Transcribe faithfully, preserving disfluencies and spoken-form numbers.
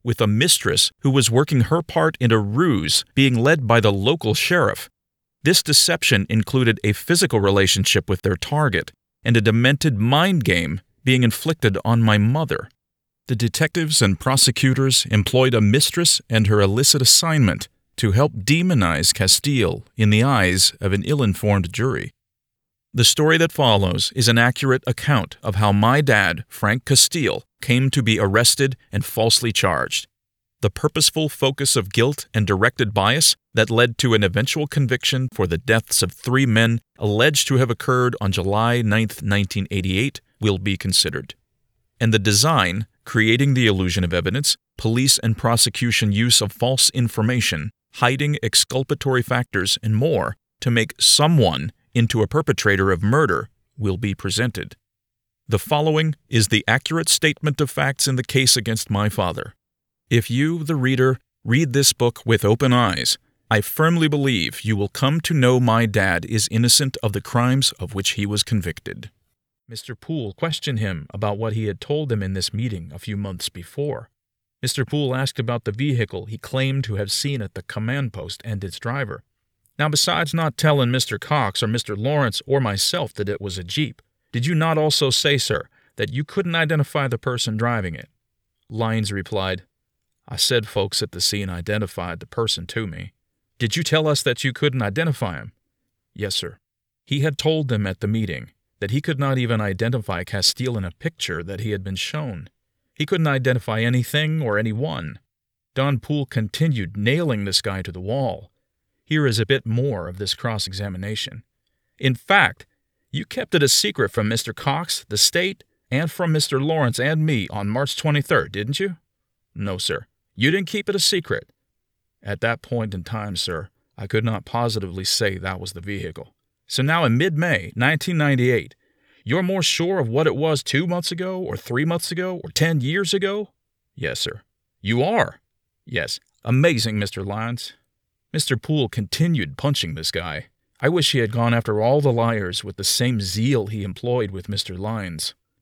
with a mistress who was working her part in a ruse being led by the local sheriff. This deception included a physical relationship with their target and a demented mind game being inflicted on my mother. The detectives and prosecutors employed a mistress and her illicit assignment to help demonize Castile in the eyes of an ill-informed jury. The story that follows is an accurate account of how my dad, Frank Castile, came to be arrested and falsely charged. The purposeful focus of guilt and directed bias that led to an eventual conviction for the deaths of three men alleged to have occurred on July ninth, nineteen eighty-eight, will be considered. And the design, creating the illusion of evidence, police and prosecution use of false information, hiding exculpatory factors, and more to make someone into a perpetrator of murder will be presented. The following is the accurate statement of facts in the case against my father. If you, the reader, read this book with open eyes, I firmly believe you will come to know my dad is innocent of the crimes of which he was convicted. Mister Poole questioned him about what he had told them in this meeting a few months before. Mister Poole asked about the vehicle he claimed to have seen at the command post and its driver. Now, besides not telling Mister Cox or Mister Lawrence or myself that it was a Jeep, did you not also say, sir, that you couldn't identify the person driving it? Lyons replied, I said folks at the scene identified the person to me. Did you tell us that you couldn't identify him? Yes, sir. He had told them at the meeting that he could not even identify Castile in a picture that he had been shown. He couldn't identify anything or anyone. Don Poole continued nailing this guy to the wall. Here is a bit more of this cross-examination. In fact, you kept it a secret from Mister Cox, the state, and from Mister Lawrence and me on March twenty-third, didn't you? No, sir. You didn't keep it a secret. At that point in time, sir, I could not positively say that was the vehicle. So now in mid-May nineteen ninety-eight, you're more sure of what it was two months ago, or three months ago, or ten years ago? Yes, sir. You are? Yes. Amazing, Mister Lyons. Mister Poole continued punching this guy. I wish he had gone after all the liars with the same zeal he employed with Mister Lyons.